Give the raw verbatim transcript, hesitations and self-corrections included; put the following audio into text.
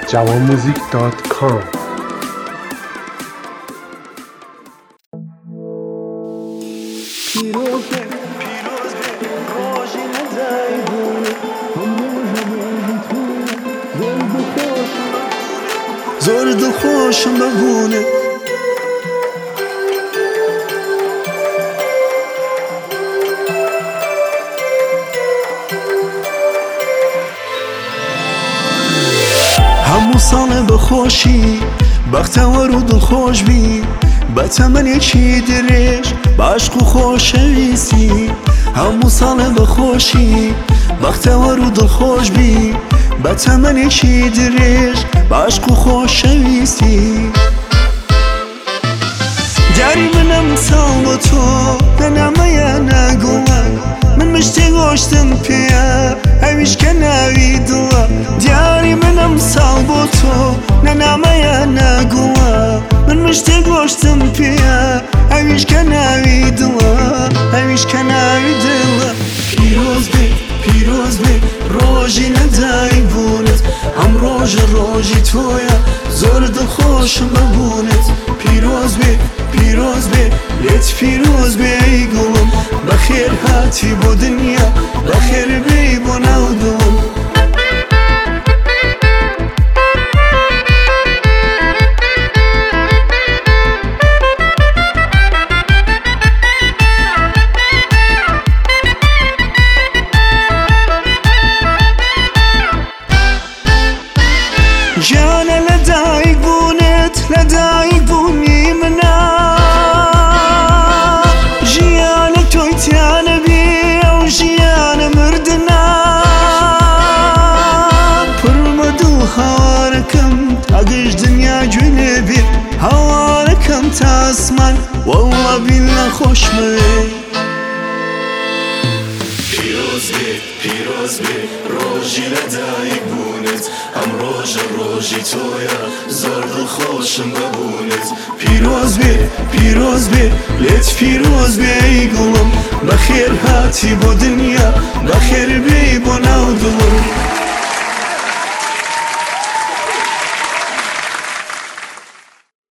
جوان موزیک دات کام. زور دل خوشم ببونه همو ساله بخوشی بختور و دل خوش بی بتمن یکی درش بعشق و خوشویستی همو ساله بخوشی بختور و دل خوش بی بتمن یکی درش بعشق و خوشویستی داری منم سال با تو ننمه نگوان من مشتی گوشتم پیا همیش که نوی دلا دیاری منم سال با تو ننمه نگوان من مشتی گوشتم پیا همیش که نوی دلا همیش که نوی دلا پیروز بی پیروز بی روژی ندایی بونت هم روژ روژی تویا زور دل خوشم ببونت پیروز بی پیروز بی لیت پیروز بی ای گلم بخیر هاتی بو دنیا بخیر بی بو نودم جانا لدايق بونت لدايق بوني منا جيانا تويتيانا بي او جيانا مردنا برمدو هواركم تاقش دنيا جنبي هواركم تاسمان والله بالله خوش مي پیروز بی پیروز بی روژی لدايق بونت هم روژ روژی تویا زور دل خوشم ببونت پیروز بی پیروز بی لیت پیروز بی ای گلم بخیر هاتی بو دنیا بخیر بی بو نودم